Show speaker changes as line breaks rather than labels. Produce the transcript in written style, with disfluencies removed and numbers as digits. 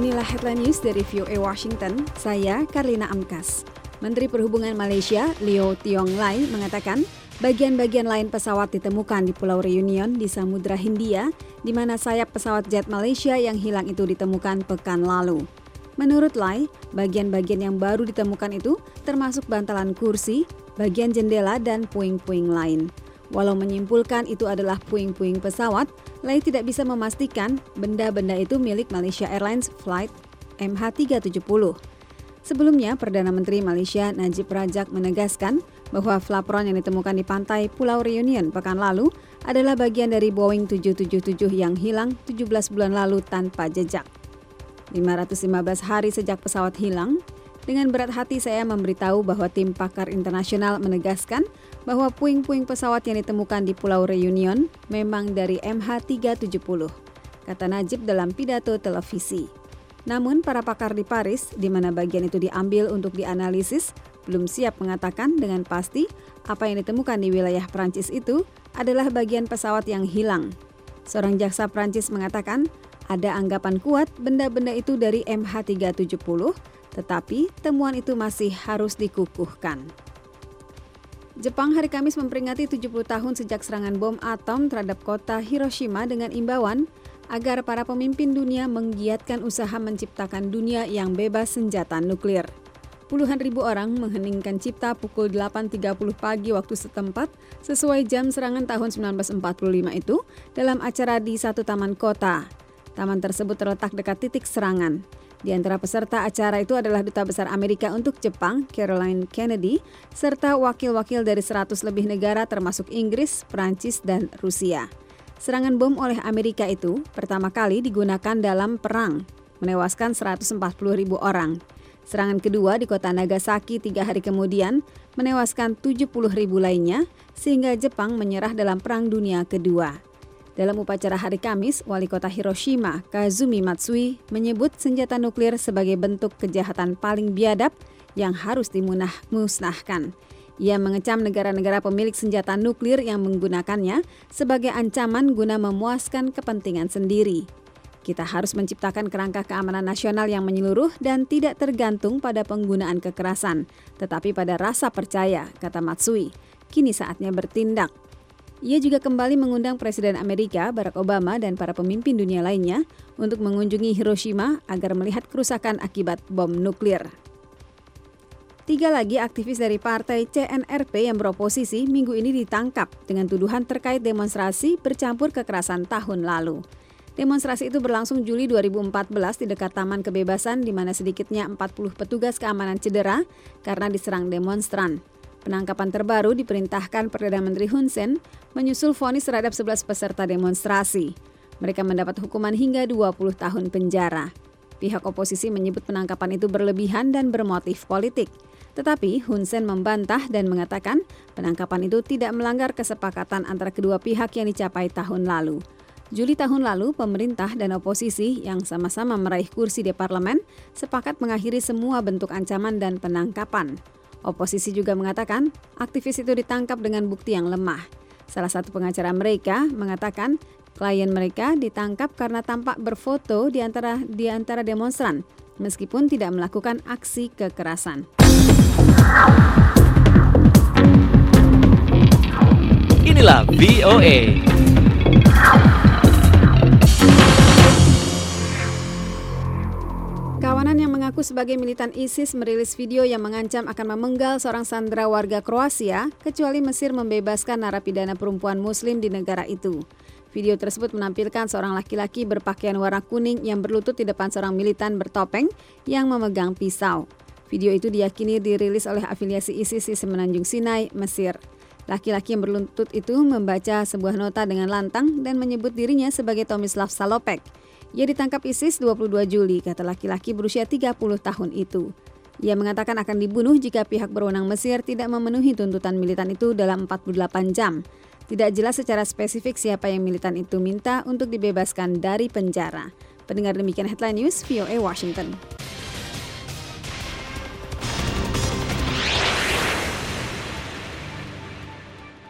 Inilah headline news dari VOA Washington, saya Karlina Amkas. Menteri Perhubungan Malaysia, Leo Tiong Lai, mengatakan bagian-bagian lain pesawat ditemukan di Pulau Reunion di Samudra Hindia, di mana sayap pesawat jet Malaysia yang hilang itu ditemukan pekan lalu. Menurut Lai, bagian-bagian yang baru ditemukan itu termasuk bantalan kursi, bagian jendela, dan puing-puing lain. Walau menyimpulkan itu adalah puing-puing pesawat, Lai tidak bisa memastikan benda-benda itu milik Malaysia Airlines Flight MH370. Sebelumnya, Perdana Menteri Malaysia Najib Razak menegaskan bahwa flapron yang ditemukan di pantai Pulau Reunion pekan lalu adalah bagian dari Boeing 777 yang hilang 17 bulan lalu tanpa jejak. 515 hari sejak pesawat hilang, dengan berat hati saya memberitahu bahwa tim pakar internasional menegaskan bahwa puing-puing pesawat yang ditemukan di Pulau Reunion memang dari MH370, kata Najib dalam pidato televisi. Namun para pakar di Paris, di mana bagian itu diambil untuk dianalisis, belum siap mengatakan dengan pasti apa yang ditemukan di wilayah Prancis itu adalah bagian pesawat yang hilang. Seorang jaksa Prancis mengatakan ada anggapan kuat benda-benda itu dari MH370, tetapi temuan itu masih harus dikukuhkan. Jepang hari Kamis memperingati 70 tahun sejak serangan bom atom terhadap kota Hiroshima dengan imbauan agar para pemimpin dunia menggiatkan usaha menciptakan dunia yang bebas senjata nuklir. Puluhan ribu orang mengheningkan cipta pukul 8.30 pagi waktu setempat sesuai jam serangan tahun 1945 itu dalam acara di satu taman kota. Taman tersebut terletak dekat titik serangan. Di antara peserta acara itu adalah Duta Besar Amerika untuk Jepang, Caroline Kennedy, serta wakil-wakil dari 100 lebih negara termasuk Inggris, Prancis, dan Rusia. Serangan bom oleh Amerika itu pertama kali digunakan dalam perang, menewaskan 140.000 orang. Serangan kedua di kota Nagasaki 3 hari kemudian, menewaskan 70.000 lainnya, sehingga Jepang menyerah dalam Perang Dunia Kedua. Dalam upacara hari Kamis, Wali Kota Hiroshima, Kazumi Matsui, menyebut senjata nuklir sebagai bentuk kejahatan paling biadab yang harus dimusnahkan. Ia mengecam negara-negara pemilik senjata nuklir yang menggunakannya sebagai ancaman guna memuaskan kepentingan sendiri. Kita harus menciptakan kerangka keamanan nasional yang menyeluruh dan tidak tergantung pada penggunaan kekerasan, tetapi pada rasa percaya, kata Matsui. Kini saatnya bertindak. Ia juga kembali mengundang Presiden Amerika Barack Obama dan para pemimpin dunia lainnya untuk mengunjungi Hiroshima agar melihat kerusakan akibat bom nuklir. 3 lagi aktivis dari partai CNRP yang beroposisi minggu ini ditangkap dengan tuduhan terkait demonstrasi bercampur kekerasan tahun lalu. Demonstrasi itu berlangsung Juli 2014 di dekat Taman Kebebasan di mana sedikitnya 40 petugas keamanan cedera karena diserang demonstran. Penangkapan terbaru diperintahkan Perdana Menteri Hun Sen menyusul vonis terhadap 11 peserta demonstrasi. Mereka mendapat hukuman hingga 20 tahun penjara. Pihak oposisi menyebut penangkapan itu berlebihan dan bermotif politik. Tetapi Hun Sen membantah dan mengatakan penangkapan itu tidak melanggar kesepakatan antara kedua pihak yang dicapai tahun lalu. Juli tahun lalu, pemerintah dan oposisi yang sama-sama meraih kursi di parlemen sepakat mengakhiri semua bentuk ancaman dan penangkapan. Oposisi juga mengatakan aktivis itu ditangkap dengan bukti yang lemah. Salah satu pengacara mereka mengatakan klien mereka ditangkap karena tampak berfoto di antara demonstran, meskipun tidak melakukan aksi kekerasan.
Inilah VOA.
Kawanan yang mengaku sebagai militan ISIS merilis video yang mengancam akan memenggal seorang sandera warga Kroasia, kecuali Mesir membebaskan narapidana perempuan Muslim di negara itu. Video tersebut menampilkan seorang laki-laki berpakaian warna kuning yang berlutut di depan seorang militan bertopeng yang memegang pisau. Video itu diyakini dirilis oleh afiliasi ISIS di Semenanjung Sinai, Mesir. Laki-laki yang berlutut itu membaca sebuah nota dengan lantang dan menyebut dirinya sebagai Tomislav Salopek. Ia ditangkap ISIS 22 Juli, kata laki-laki berusia 30 tahun itu. Ia mengatakan akan dibunuh jika pihak berwenang Mesir tidak memenuhi tuntutan militan itu dalam 48 jam. Tidak jelas secara spesifik siapa yang militan itu minta untuk dibebaskan dari penjara. Pendengar demikian headline news VOA Washington.